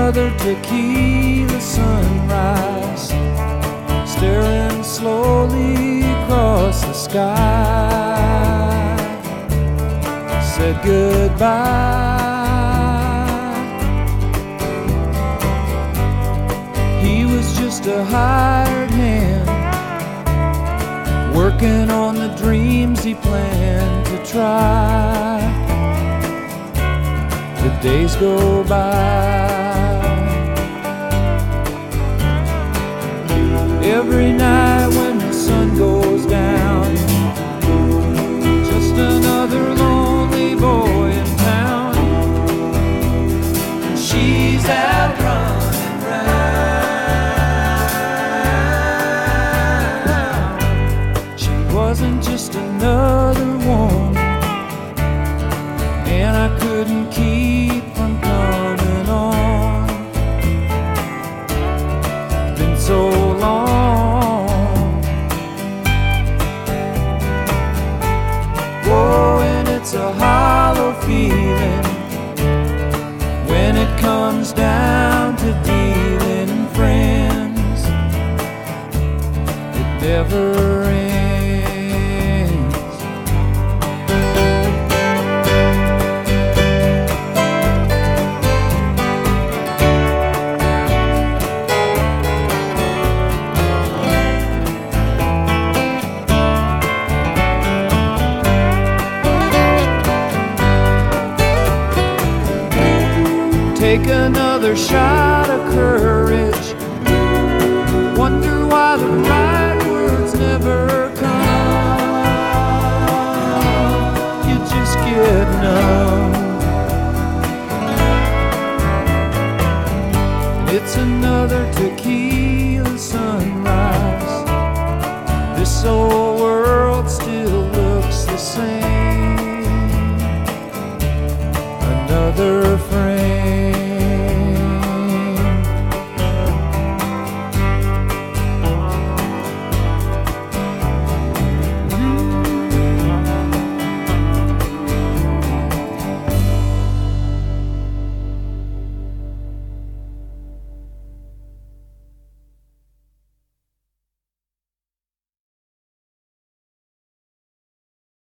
another tequila sunrise, staring slowly across the sky. Said goodbye. He was just a hired hand, working on the dreams he planned to try. The days go by. Every night when the sun goes down, just another lonely boy in town. She's out running round. She wasn't just another woman, and I couldn't keep from coming on. Been so long. Oh, and it's a hollow feeling when it comes down to dealing friends. It never ends. Take another shot of courage. Wonder why the right words never come. You just get numb. It's another tequila sunrise. This old world still looks the same. Another